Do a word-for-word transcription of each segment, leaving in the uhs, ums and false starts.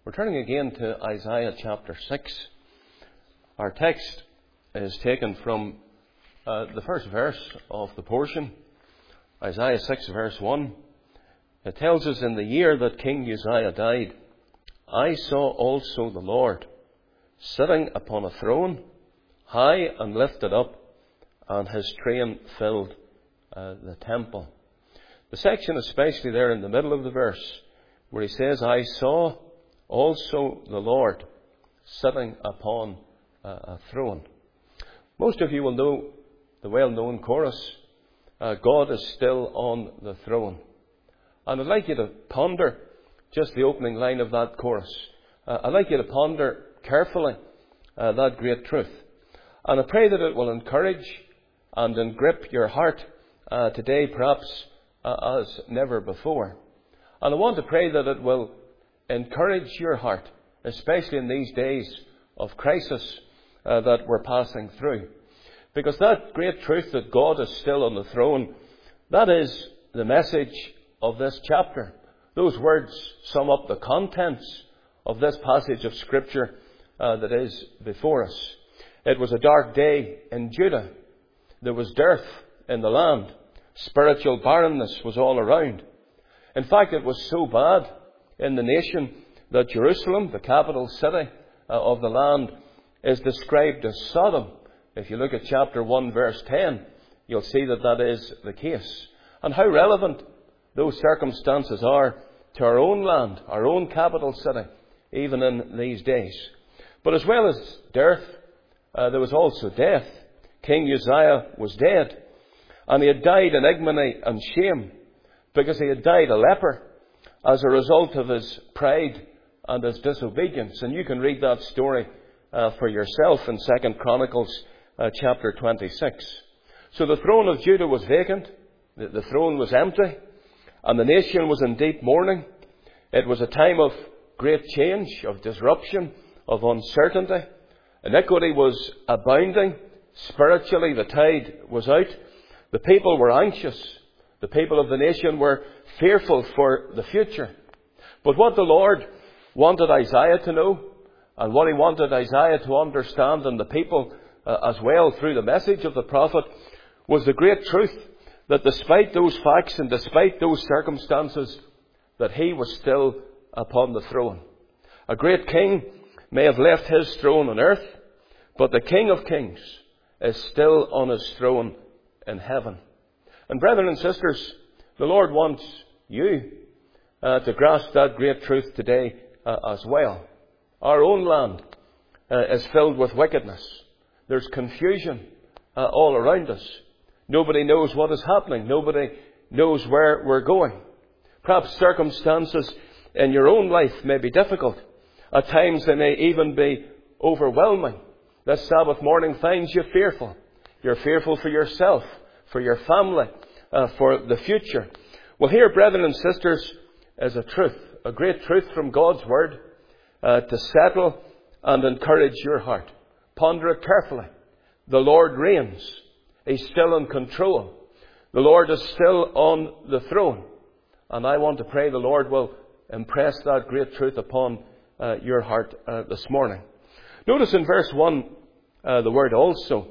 We're turning again to Isaiah chapter six. Our text is taken from uh, the first verse of the portion, Isaiah six verse one. It tells us, in the year that King Uzziah died, I saw also the Lord sitting upon a throne, high and lifted up, and his train filled uh, the temple. The section especially there in the middle of the verse, where he says, I saw also the Lord sitting upon a throne. Most of you will know the well-known chorus, uh, God is still on the throne. And I'd like you to ponder just the opening line of that chorus. Uh, I'd like you to ponder carefully uh, that great truth. And I pray that it will encourage and engrip your heart uh, today, perhaps uh, as never before. And I want to pray that it will encourage your heart, especially in these days of crisis uh, that we're passing through. Because that great truth that God is still on the throne, that is the message of this chapter. Those words sum up the contents of this passage of Scripture uh, that is before us. It was a dark day in Judah. There was dearth in the land. Spiritual barrenness was all around. In fact, it was so bad in the nation that Jerusalem, the capital city uh, of the land, is described as Sodom. If you look at chapter one verse ten, you'll see that that is the case. And how relevant those circumstances are to our own land, our own capital city, even in these days. But as well as dearth, uh, there was also death. King Uzziah was dead, and he had died in ignominy and shame, because he had died a leper as a result of his pride and his disobedience. And you can read that story uh, for yourself in Second Chronicles uh, chapter twenty-six. So the throne of Judah was vacant, the, the throne was empty, and the nation was in deep mourning. It was a time of great change, of disruption, of uncertainty. Iniquity was abounding. Spiritually, the tide was out. The people were anxious. The people of the nation were fearful for the future. But what the Lord wanted Isaiah to know, and what he wanted Isaiah to understand, and the people uh, as well through the message of the prophet, was the great truth that despite those facts and despite those circumstances, that he was still upon the throne. A great king may have left his throne on earth, but the King of Kings is still on his throne in heaven. And brethren and sisters, the Lord wants you uh, to grasp that great truth today uh, as well. Our own land uh, is filled with wickedness. There's confusion uh, all around us. Nobody knows what is happening. Nobody knows where we're going. Perhaps circumstances in your own life may be difficult. At times they may even be overwhelming. This Sabbath morning finds you fearful. You're fearful for yourself, for your family, uh, for the future. Well, here, brethren and sisters, is a truth, a great truth from God's Word uh, to settle and encourage your heart. Ponder it carefully. The Lord reigns. He's still in control. The Lord is still on the throne. And I want to pray the Lord will impress that great truth upon uh, your heart uh, this morning. Notice in verse one uh, the word also.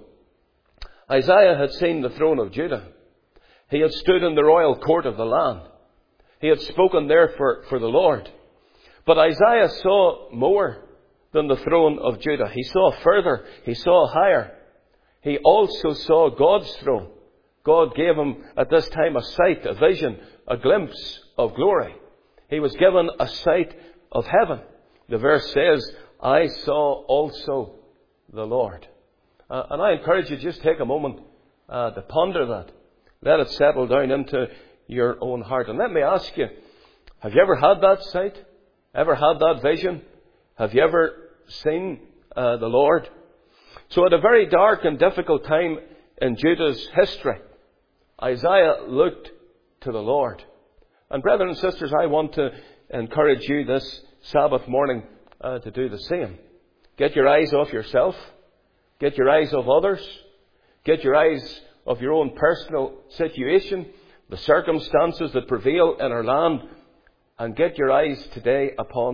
Isaiah had seen the throne of Judah. He had stood in the royal court of the land. He had spoken there for, for the Lord. But Isaiah saw more than the throne of Judah. He saw further. He saw higher. He also saw God's throne. God gave him at this time a sight, a vision, a glimpse of glory. He was given a sight of heaven. The verse says, I saw also the Lord. Uh, and I encourage you, just take a moment uh, to ponder that. Let it settle down into your own heart. And let me ask you, have you ever had that sight? Ever had that vision? Have you ever seen uh, the Lord? So at a very dark and difficult time in Judah's history, Isaiah looked to the Lord. And brethren and sisters, I want to encourage you this Sabbath morning uh, to do the same. Get your eyes off yourself. Get your eyes off others. Get your eyes off your own personal situation, the circumstances that prevail in our land, and get your eyes today upon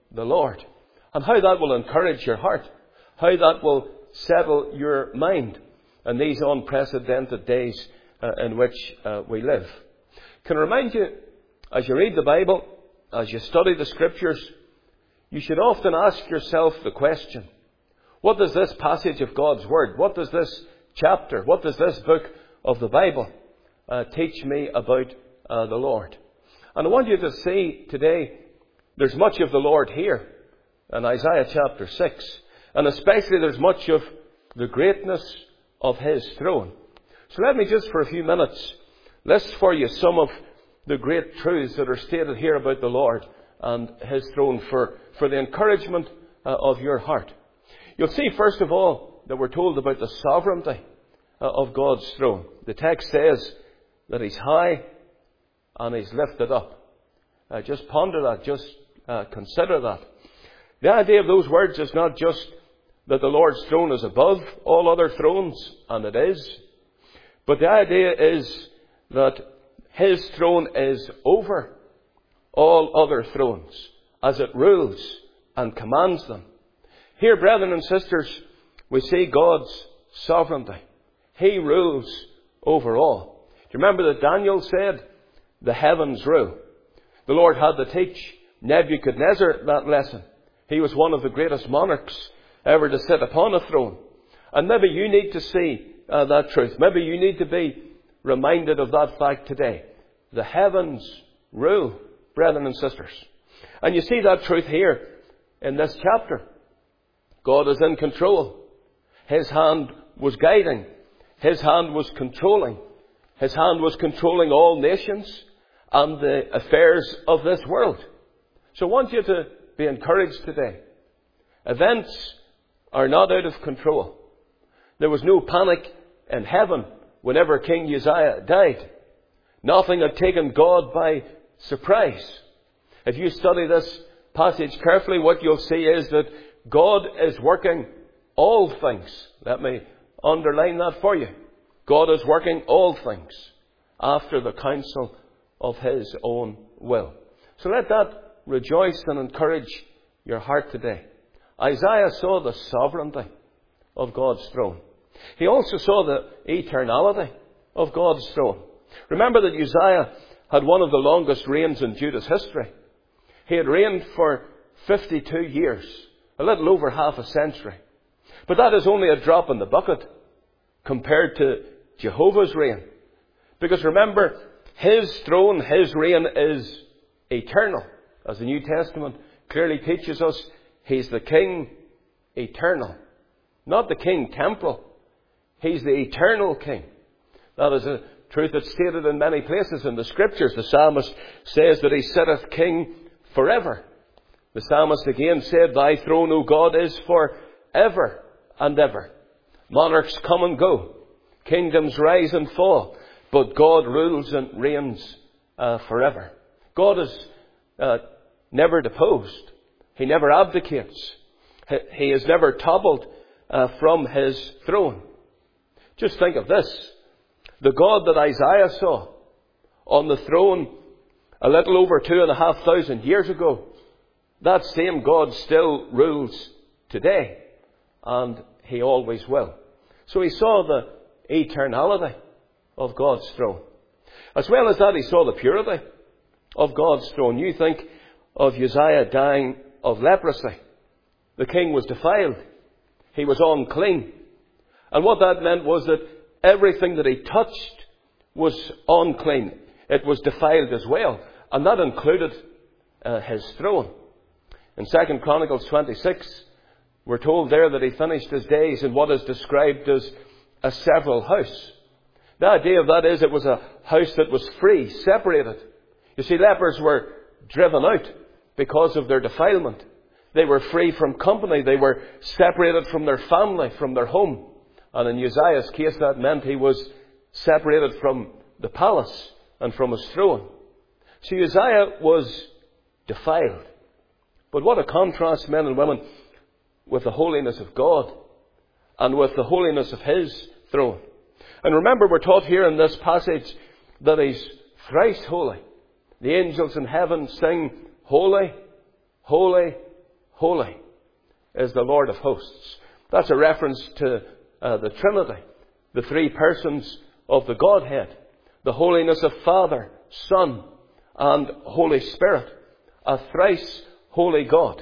the Lord. And how that will encourage your heart. How that will settle your mind in these unprecedented days uh, in which uh, we live. Can I remind you, as you read the Bible, as you study the Scriptures, you should often ask yourself the question, what does this passage of God's Word, what does this chapter, what does this book of the Bible uh, teach me about uh, the Lord? And I want you to see today, there's much of the Lord here in Isaiah chapter six. And especially there's much of the greatness of His throne. So let me just for a few minutes list for you some of the great truths that are stated here about the Lord and His throne for, for the encouragement uh, of your heart. You'll see first of all that we're told about the sovereignty uh, of God's throne. The text says that He's high and He's lifted up. Uh, just ponder that, just uh, consider that. The idea of those words is not just that the Lord's throne is above all other thrones, and it is. But the idea is that His throne is over all other thrones, as it rules and commands them. Here, brethren and sisters, we see God's sovereignty. He rules over all. Do you remember that Daniel said, the heavens rule? The Lord had to teach Nebuchadnezzar that lesson. He was one of the greatest monarchs ever to sit upon a throne. And maybe you need to see uh, that truth. Maybe you need to be reminded of that fact today. The heavens rule, brethren and sisters. And you see that truth here in this chapter. God is in control. His hand was guiding. His hand was controlling. His hand was controlling all nations and the affairs of this world. So I want you to be encouraged today. Events are not out of control. There was no panic in heaven whenever King Uzziah died. Nothing had taken God by surprise. If you study this passage carefully, what you'll see is that God is working all things. Let me underline that for you. God is working all things after the counsel of His own will. So let that rejoice and encourage your heart today. Isaiah saw the sovereignty of God's throne. He also saw the eternality of God's throne. Remember that Uzziah had one of the longest reigns in Judah's history. He had reigned for fifty-two years, a little over half a century. But that is only a drop in the bucket compared to Jehovah's reign. Because remember, His throne, His reign is eternal. As the New Testament clearly teaches us, He's the King eternal. Not the King temporal. He's the eternal King. That is a truth that's stated in many places in the Scriptures. The psalmist says that He sitteth King forever. The psalmist again said, Thy throne, O God, is for ever and ever. Monarchs come and go. Kingdoms rise and fall. But God rules and reigns uh, forever. God is uh, never deposed. He never abdicates. He, he is never toppled uh, from His throne. Just think of this. The God that Isaiah saw on the throne a little over two and a half thousand years ago, that same God still rules today. And He always will. So he saw the eternality of God's throne. As well as that, he saw the purity of God's throne. You think of Uzziah dying of leprosy. The king was defiled. He was unclean. And what that meant was that everything that he touched was unclean. It was defiled as well. And that included uh, his throne. In Second Chronicles twenty-six, we're told there that he finished his days in what is described as a several house. The idea of that is it was a house that was free, separated. You see, lepers were driven out because of their defilement. They were free from company. They were separated from their family, from their home. And in Uzziah's case, that meant he was separated from the palace and from his throne. So Uzziah was defiled. But what a contrast, men and women, with the holiness of God and with the holiness of His throne. And remember, we're taught here in this passage that He's thrice holy. The angels in heaven sing, Holy, Holy, holy is the Lord of hosts. That's a reference to uh, the Trinity, the three persons of the Godhead, the holiness of Father, Son, and Holy Spirit, a thrice holy God.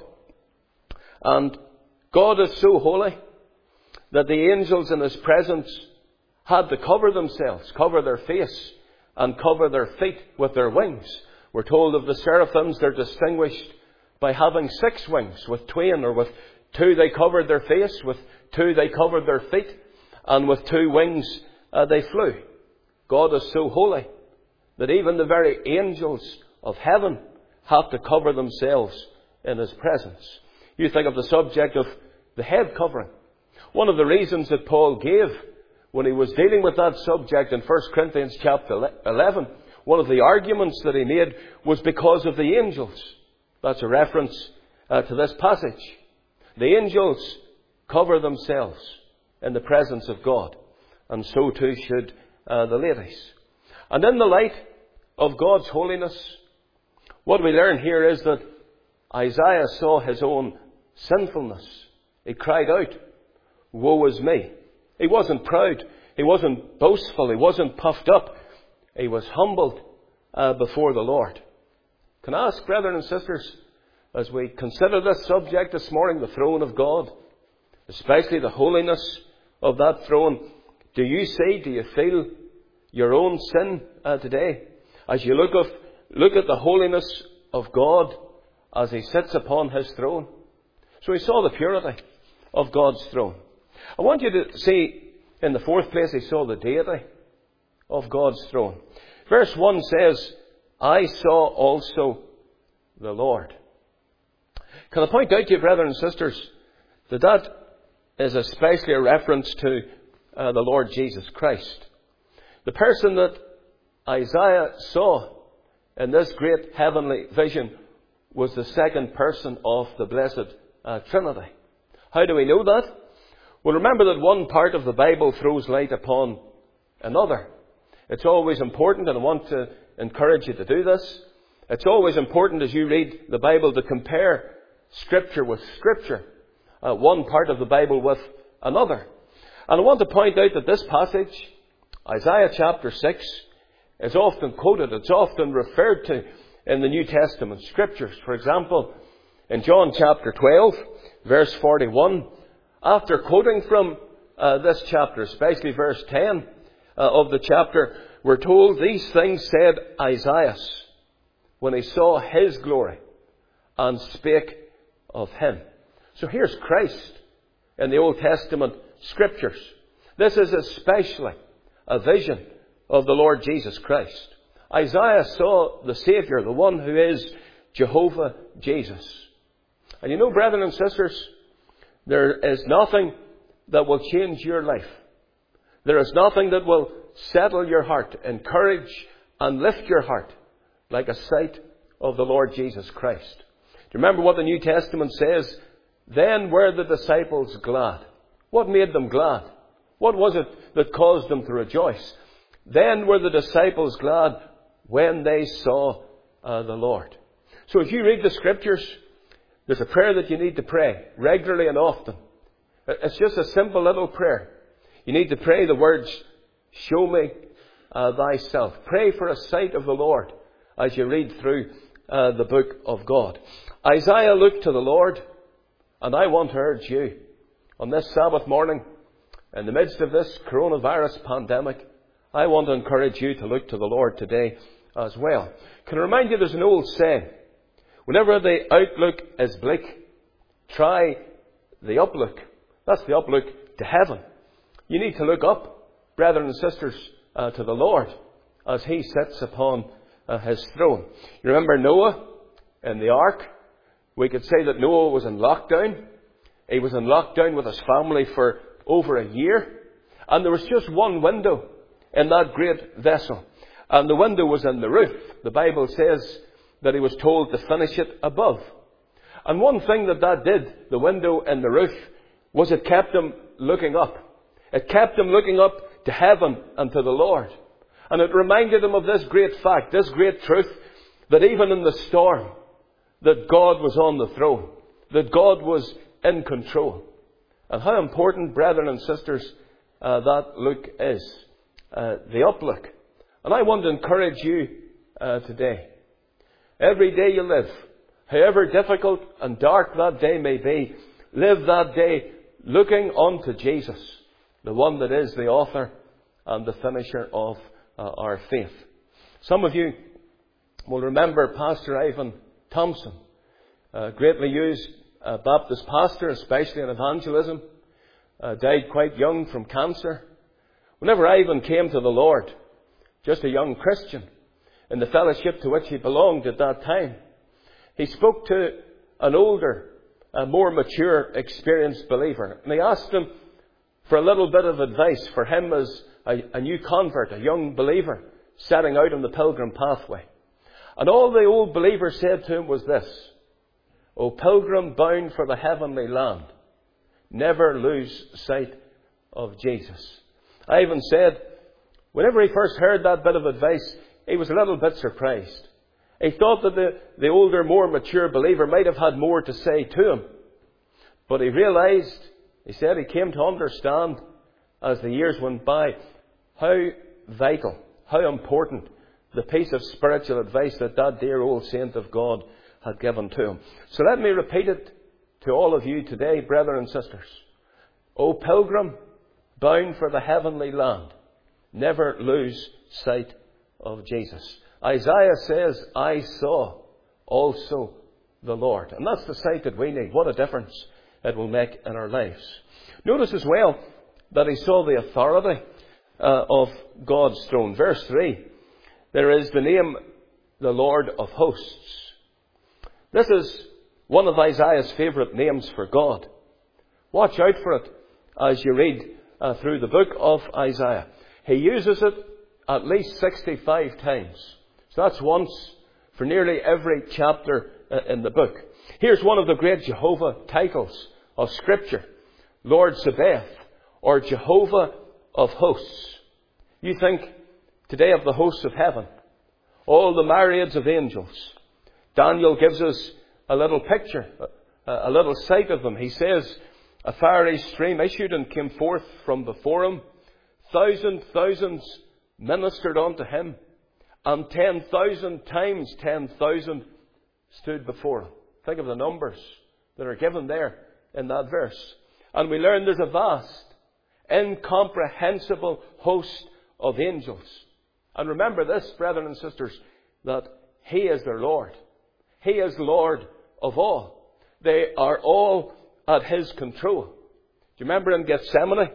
And God is so holy that the angels in His presence had to cover themselves, cover their face, and cover their feet with their wings. We're told of the seraphims, they're distinguished by having six wings. With twain, or with two they covered their face, with two they covered their feet, and with two wings uh, they flew. God is so holy that even the very angels of heaven have to cover themselves in His presence. You think of the subject of the head covering. One of the reasons that Paul gave when he was dealing with that subject in First Corinthians chapter eleven, one of the arguments that he made was because of the angels. That's a reference uh, to this passage. The angels cover themselves in the presence of God, and so too should uh, the ladies. And in the light of God's holiness, what we learn here is that Isaiah saw his own sinfulness. He cried out, "Woe is me." He wasn't proud. He wasn't boastful. He wasn't puffed up. He was humbled uh, before the Lord. Can I ask, brethren and sisters, as we consider this subject this morning, the throne of God, especially the holiness of that throne, do you see, do you feel your own sin uh, today? As you look, of, look at the holiness of God as He sits upon His throne. So he saw the purity of God's throne. I want you to see, in the fourth place, he saw the deity of God's throne. Verse one says, "I saw also the Lord." Can I point out to you, brethren and sisters, that that is especially a reference to uh, the Lord Jesus Christ. The person that Isaiah saw in this great heavenly vision was the second person of the blessed uh, Trinity. How do we know that? Well, remember that one part of the Bible throws light upon another. It's always important, and I want to encourage you to do this. It's always important as you read the Bible to compare Scripture with Scripture, uh, one part of the Bible with another. And I want to point out that this passage, Isaiah chapter six, is often quoted. It's often referred to in the New Testament Scriptures. For example, in John chapter twelve, verse forty-one, after quoting from uh, this chapter, especially verse ten uh, of the chapter, we're told, "These things said Isaiah when he saw His glory and spake of Him." So here's Christ in the Old Testament Scriptures. This is especially a vision of the Lord Jesus Christ. Isaiah saw the Saviour, the one who is Jehovah Jesus. And you know, brethren and sisters, there is nothing that will change your life. There is nothing that will settle your heart, encourage and lift your heart like a sight of the Lord Jesus Christ. Do you remember what the New Testament says? "Then were the disciples glad." What made them glad? What was it that caused them to rejoice? "Then were the disciples glad when they saw uh, the Lord." So if you read the Scriptures, there's a prayer that you need to pray regularly and often. It's just a simple little prayer. You need to pray the words, "Show me uh, thyself." Pray for a sight of the Lord as you read through uh, the book of God. Isaiah looked to the Lord, and I want to urge you on this Sabbath morning, in the midst of this coronavirus pandemic, I want to encourage you to look to the Lord today as well. Can I remind you, there's an old saying, whenever the outlook is bleak, try the uplook. That's the uplook to heaven. You need to look up, brethren and sisters, uh, to the Lord as He sits upon uh, His throne. You remember Noah in the ark? We could say that Noah was in lockdown. He was in lockdown with his family for over a year. And there was just one window in that great vessel. And the window was in the roof. The Bible says that he was told to finish it above. And one thing that that did, the window in the roof, was it kept him looking up. It kept him looking up to heaven and to the Lord. And it reminded him of this great fact, this great truth, that even in the storm, that God was on the throne. that God was in control. And how important, brethren and sisters, uh, that look is. Uh, the uplook. And I want to encourage you uh, today. Every day you live, however difficult and dark that day may be, live that day looking unto Jesus, the one that is the author and the finisher of uh, our faith. Some of you will remember Pastor Ivan Thompson, a greatly used uh, Baptist pastor, especially in evangelism, uh, died quite young from cancer. Whenever Ivan came to the Lord, just a young Christian, in the fellowship to which he belonged at that time, he spoke to an older, a more mature, experienced believer. And he asked him for a little bit of advice for him as a, a new convert, a young believer, setting out on the pilgrim pathway. And all the old believer said to him was this: "O pilgrim bound for the heavenly land, never lose sight of Jesus." Ivan said, whenever he first heard that bit of advice, he was a little bit surprised. He thought that the, the older, more mature believer might have had more to say to him. But he realized, he said he came to understand as the years went by, how vital, how important the piece of spiritual advice that that dear old saint of God had given to him. So let me repeat it to all of you today, brethren and sisters. O pilgrim, bound for the heavenly land, never lose sight of Jesus. Isaiah says, "I saw also the Lord." And that's the sight that we need. What a difference it will make in our lives. Notice as well that he saw the authority uh, of God's throne. Verse three, there is the name, the Lord of hosts. This is one of Isaiah's favourite names for God. Watch out for it as you read uh, through the book of Isaiah. He uses it at least sixty-five times. So that's once for nearly every chapter uh, in the book. Here's one of the great Jehovah titles of Scripture: Lord Sabaoth, or Jehovah of hosts. You think today of the hosts of heaven, all the myriads of angels. Daniel gives us a little picture, a, a little sight of them. He says, "A fiery stream issued and came forth from before him. Thousand thousands ministered unto him, and ten thousand times ten thousand stood before him." Think of the numbers that are given there in that verse. And we learn there's a vast, incomprehensible host of angels. And remember this, brethren and sisters, that He is their Lord. He is Lord of all. They are all at His control. Do you remember in Gethsemane,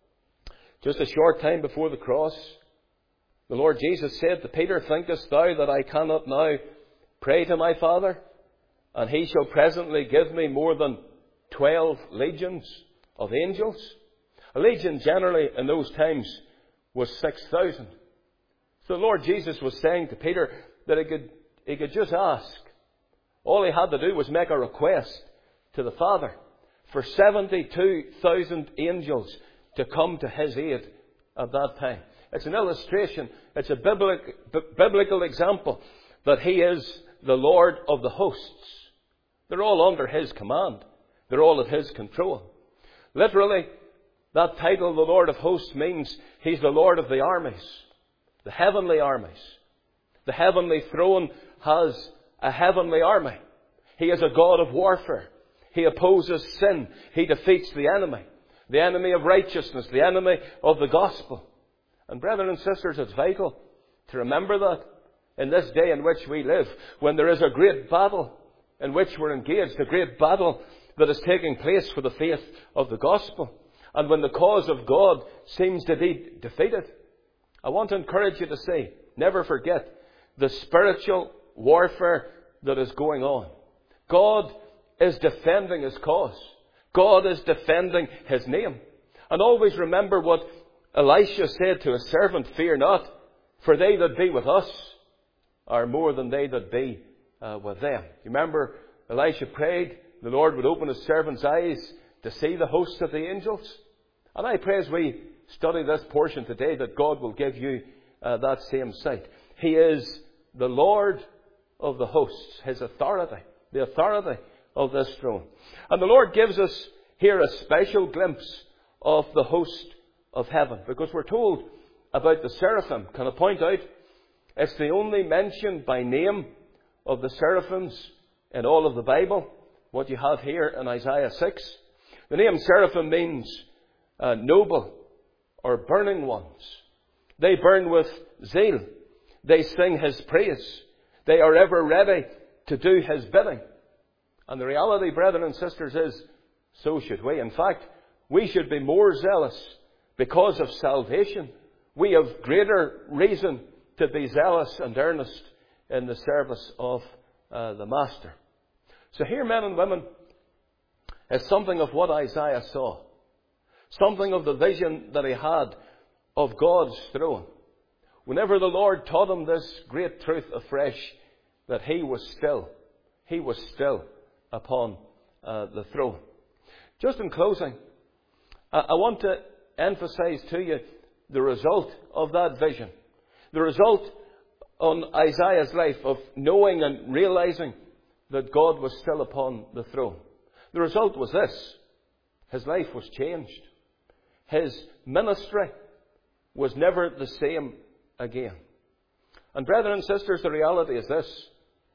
just a short time before the cross, the Lord Jesus said to Peter, "Thinkest thou that I cannot now pray to my Father, and He shall presently give me more than twelve legions of angels?" A legion generally in those times was six thousand. So the Lord Jesus was saying to Peter that he could, he could just ask. All he had to do was make a request to the Father for seventy-two thousand angels to come to His aid at that time. It's an illustration, it's a biblical, biblical example that He is the Lord of the hosts. They're all under His command. They're all at His control. Literally, that title, the Lord of hosts, means He's the Lord of the armies, the heavenly armies. The heavenly throne has a heavenly army. He is a God of warfare. He opposes sin. He defeats the enemy. The enemy of righteousness. The enemy of the gospel. And brethren and sisters, it's vital to remember that in this day in which we live, when there is a great battle in which we're engaged, a great battle that is taking place for the faith of the gospel, and when the cause of God seems to be defeated, I want to encourage you to say, never forget the spiritual warfare that is going on. God is defending His cause. God is defending His name. And always remember what Elisha said to his servant, "Fear not, for they that be with us are more than they that be uh, with them." You remember Elisha prayed the Lord would open His servant's eyes to see the hosts of the angels. And I pray as we study this portion today that God will give you uh, that same sight. He is the Lord of the hosts. His authority, the authority of this throne. And the Lord gives us here a special glimpse of the host of heaven, because we're told about the seraphim. Can I point out, it's the only mention by name of the seraphims in all of the Bible, what you have here in Isaiah six. The name seraphim means uh, noble or burning ones. They burn with zeal. They sing His praise. They are ever ready to do His bidding. And the reality, brethren and sisters, is so should we. In fact, we should be more zealous because of salvation. We have greater reason to be zealous and earnest in the service of uh, the Master. So here, men and women, is something of what Isaiah saw. Something of the vision that he had of God's throne. Whenever the Lord taught him this great truth afresh, that He was still, He was still upon uh, the throne. Just in closing, I, I want to emphasize to you the result of that vision. The result on Isaiah's life of knowing and realizing that God was still upon the throne. The result was this: his life was changed. His ministry was never the same again. And brethren and sisters, the reality is this: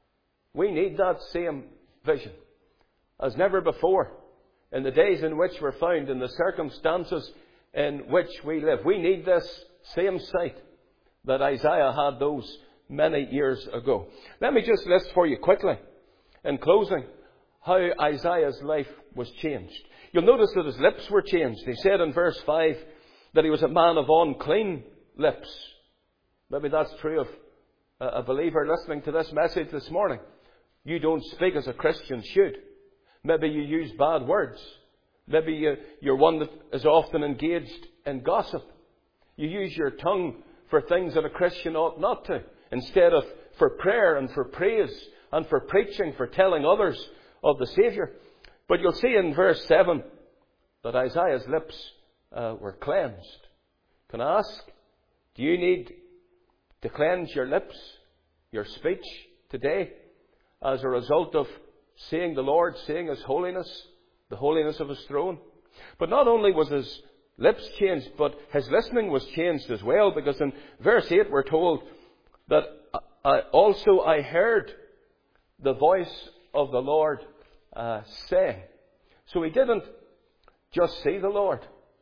we need that same vision as never before in the days in which we're found, in the circumstances in which we live. We need this same sight that Isaiah had those many years ago. Let me just list for you quickly, in closing, how Isaiah's life was changed. You'll notice that his lips were changed. He said in verse five that he was a man of unclean lips. Maybe that's true of a believer listening to this message this morning. You don't speak as a Christian should. Maybe you use bad words. Maybe you, you're one that is often engaged in gossip. You use your tongue for things that a Christian ought not to, instead of for prayer and for praise and for preaching, for telling others of the Saviour. But you'll see in verse seven that Isaiah's lips uh, were cleansed. Can I ask, do you need to cleanse your lips, your speech today, as a result of seeing the Lord, seeing His holiness, the holiness of His throne? But not only was his lips changed, but his listening was changed as well, because in verse eight we're told that I, also I heard the voice of the Lord uh, saying. So he didn't just see the Lord,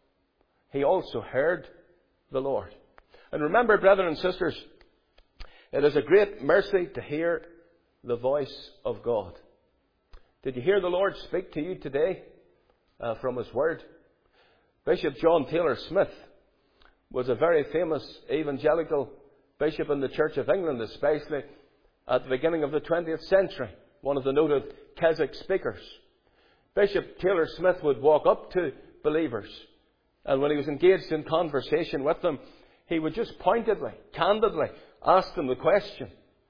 he also heard the Lord. And remember, brethren and sisters, it is a great mercy to hear the voice of God. Did you hear the Lord speak to you today uh, from His Word? Bishop John Taylor Smith was a very famous evangelical bishop in the Church of England, especially at the beginning of the twentieth century, one of the noted Keswick speakers. Bishop Taylor Smith would walk up to believers, and when he was engaged in conversation with them, he would just pointedly, candidly ask them the question,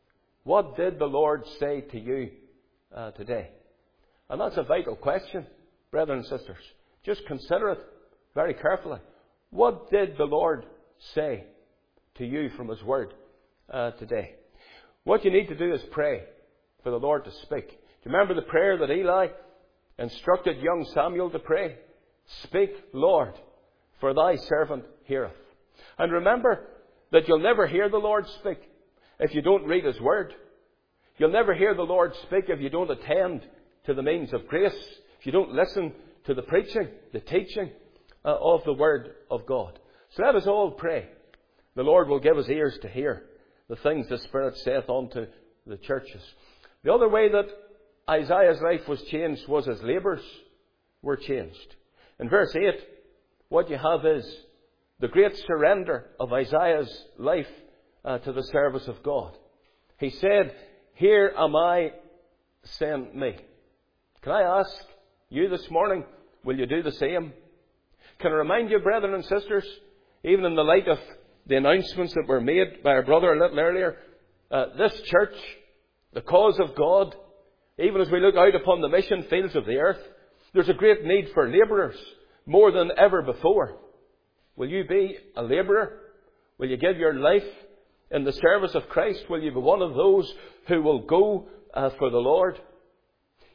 what did the Lord say to you uh, today? And that's a vital question, brethren and sisters. Just consider it very carefully. What did the Lord say to you from His Word uh, today? What you need to do is pray for the Lord to speak. Do you remember the prayer that Eli instructed young Samuel to pray? Speak, Lord, for thy servant heareth. And remember that you'll never hear the Lord speak if you don't read His Word. You'll never hear the Lord speak if you don't attend to the means of grace, if you don't listen to the preaching, the teaching uh, of the Word of God. So let us all pray. The Lord will give us ears to hear the things the Spirit saith unto the churches. The other way that Isaiah's life was changed was his labours were changed. In verse eight, what you have is the great surrender of Isaiah's life uh, to the service of God. He said, here am I, send me. Can I ask you this morning, will you do the same? Can I remind you, brethren and sisters, even in the light of the announcements that were made by our brother a little earlier, uh, this church, the cause of God, even as we look out upon the mission fields of the earth, there's a great need for labourers, more than ever before. Will you be a labourer? Will you give your life in the service of Christ? Will you be one of those who will go uh, for the Lord?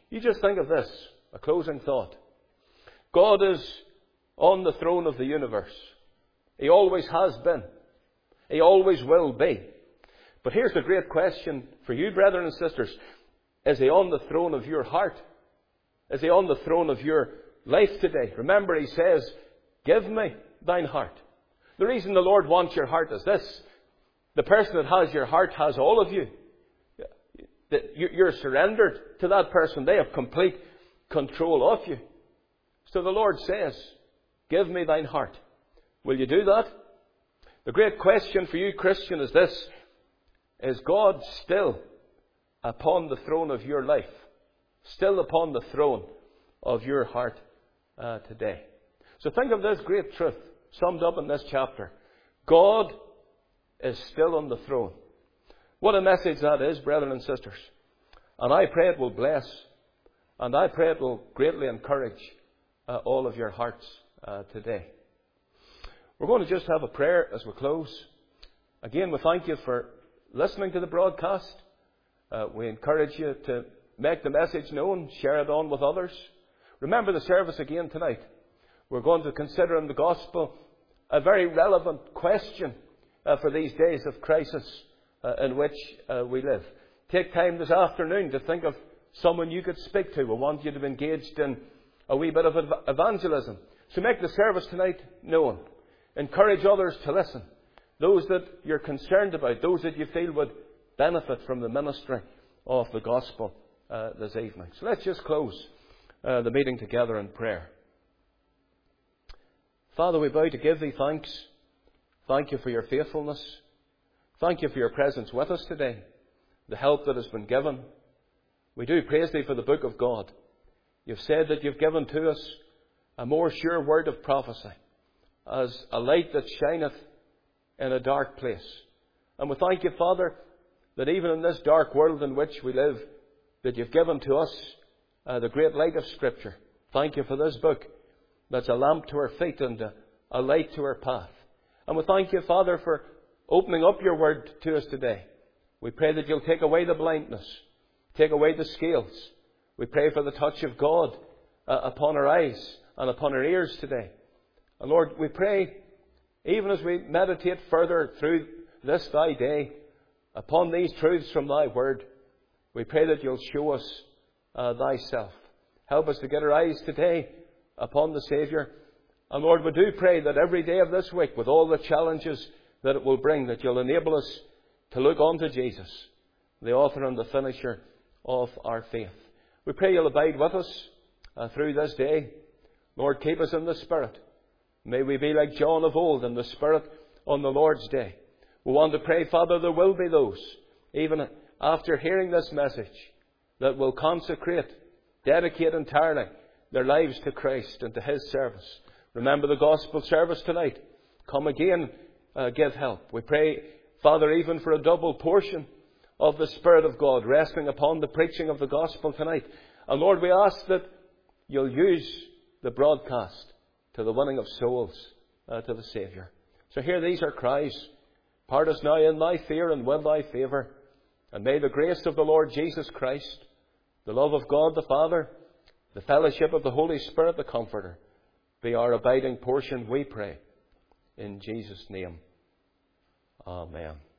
You just think of this, a closing thought. God is on the throne of the universe. He always has been. He always will be. But here's the great question for you, brethren and sisters. Is He on the throne of your heart? Is He on the throne of your life today? Remember, He says, give me thine heart. The reason the Lord wants your heart is this. The person that has your heart has all of you. You're surrendered to that person. They have complete control of you. So the Lord says, give me thine heart. Will you do that? The great question for you, Christian, is this. Is God still upon the throne of your life? Still upon the throne of your heart uh, today? So think of this great truth summed up in this chapter. God is still on the throne. What a message that is, brethren and sisters. And I pray it will bless, and I pray it will greatly encourage uh, all of your hearts uh, today. We're going to just have a prayer as we close. Again, we thank you for listening to the broadcast. Uh, we encourage you to make the message known, share it on with others. Remember the service again tonight. We're going to consider in the gospel a very relevant question uh, for these days of crisis uh, in which uh, we live. Take time this afternoon to think of someone you could speak to. We want you to be engaged in a wee bit of ev- evangelism. So make the service tonight known. Encourage others to listen. Those that you're concerned about, those that you feel would benefit from the ministry of the gospel uh, this evening. So let's just close uh, the meeting together in prayer. Father, we bow to give Thee thanks. Thank You for Your faithfulness. Thank You for Your presence with us today, the help that has been given. We do praise Thee for the book of God. You've said that You've given to us a more sure word of prophecy, as a light that shineth in a dark place. And we thank You, Father, that even in this dark world in which we live, that You've given to us uh, the great light of Scripture. Thank You for this book that's a lamp to our feet and a, a light to our path. And we thank You, Father, for opening up Your word to us today. We pray that You'll take away the blindness, take away the scales. We pray for the touch of God uh, upon our eyes and upon our ears today. And Lord, we pray, even as we meditate further through this Thy day, upon these truths from Thy word, we pray that You'll show us uh, Thyself. Help us to get our eyes today upon the Saviour. And Lord, we do pray that every day of this week, with all the challenges that it will bring, that You'll enable us to look on to Jesus, the author and the finisher of our faith. We pray You'll abide with us uh, through this day. Lord, keep us in the Spirit. May we be like John of old in the Spirit on the Lord's day. We want to pray, Father, there will be those, even after hearing this message, that will consecrate, dedicate entirely their lives to Christ and to His service. Remember the gospel service tonight. Come again, uh, give help. We pray, Father, even for a double portion of the Spirit of God resting upon the preaching of the gospel tonight. And Lord, we ask that You'll use the broadcast to the winning of souls uh, to the Saviour. So here these are cries. Part us now in Thy fear and with Thy favour. And may the grace of the Lord Jesus Christ, the love of God the Father, the fellowship of the Holy Spirit, the Comforter, be our abiding portion, we pray. In Jesus' name. Amen.